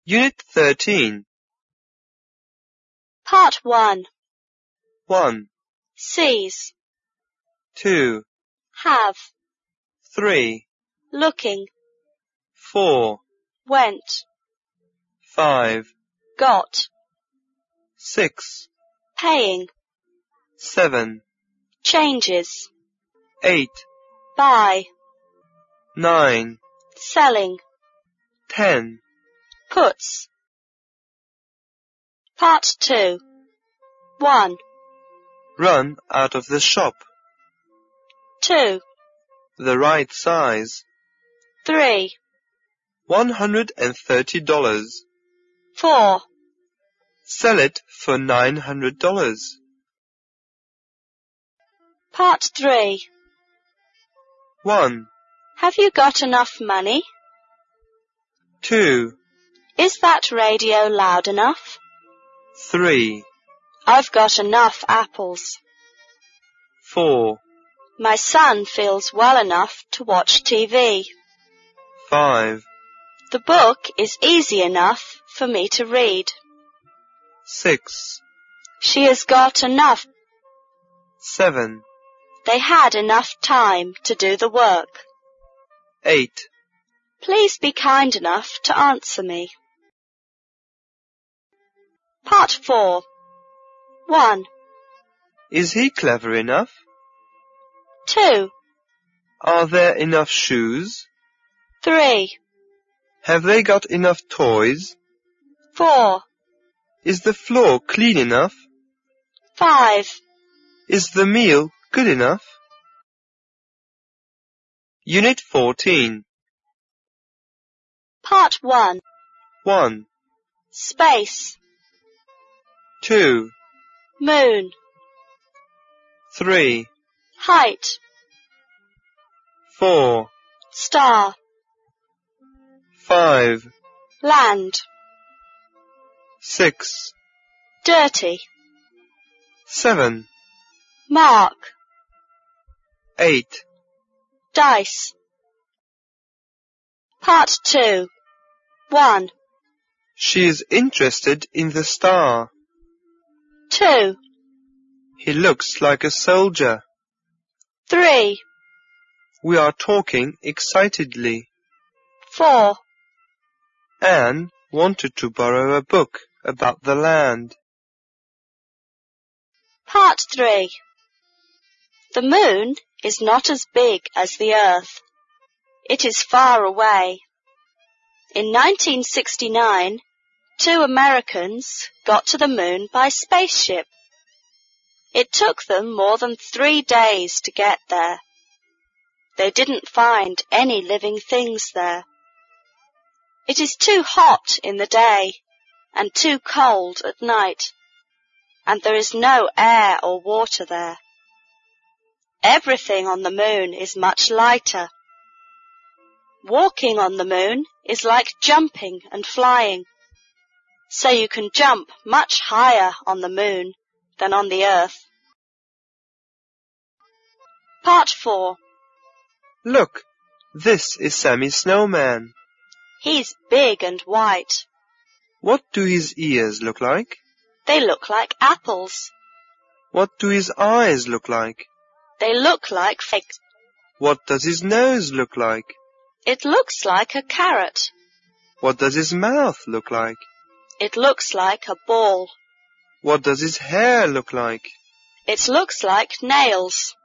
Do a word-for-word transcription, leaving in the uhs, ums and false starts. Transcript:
Unit thirteen. Part one. one, Sees. two, Have. three, Looking. four, Went. five, Got. six, Paying. seven, Changes. eight, Buy. nine, Selling. ten. Puts. Part two. one. Run out of the shop. two. The right size. three. one hundred thirty dollars. four. Sell it for nine hundred dollars. Part three. one, Have you got enough money? two, Is that radio loud enough? three, I've got enough apples. four, My son feels well enough to watch T V. five, The book is easy enough for me to read. six, She has got enough. seven, They had enough time to do the work. eight. Please be kind enough to answer me. Part four. one. Is he clever enough? two. Are there enough shoes? three. Have they got enough toys? four. Is the floor clean enough? five. Is the meal good enough? Unit fourteen. Part one. one, Space. two, Moon. three, Height. four, Star. five, Land. six, Dirty. seven, Mark. eight. Dice. Part two. one. She is interested in the star. two. He looks like a soldier. three. We are talking excitedly. four. Anne wanted to borrow a book about the land. Part three. The moon is not as big as the earth. It is far away. In nineteen sixty-nine, two Americans got to the moon by spaceship. It took them more than three days to get there. They didn't find any living things there. It is too hot in the day and too cold at night, and there is no air or water there. Everything on the moon is much lighter. Walking on the moon is like jumping and flying, so you can jump much higher on the moon than on the earth. Part four. Look, this is Sammy Snowman. He's big and white. What do his ears look like? They look like apples. What do his eyes look like? They look like figs. What does his nose look like? It looks like a carrot. What does his mouth look like? It looks like a ball. What does his hair look like? It looks like nails.